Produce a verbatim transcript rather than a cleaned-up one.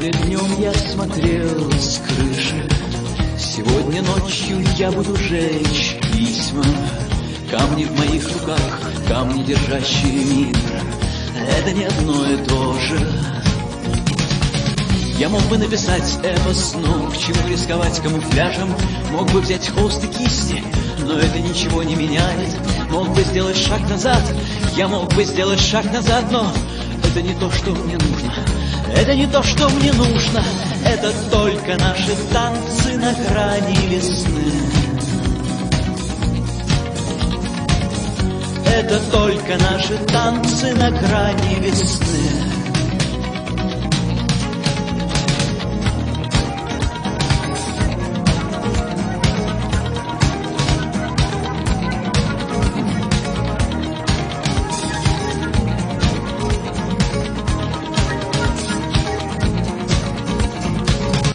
Сегодня днем я смотрел с крыши, сегодня ночью я буду жечь письма. Камни в моих руках, камни, держащие мир, это не одно и то же. Я мог бы написать эпос, но к чему рисковать камуфляжем? Мог бы взять холст и кисти, но это ничего не меняет. Мог бы сделать шаг назад, я мог бы сделать шаг назад, но это не то, что мне нужно. Это не то, что мне нужно. Это только наши танцы на грани весны. Это только наши танцы на грани весны.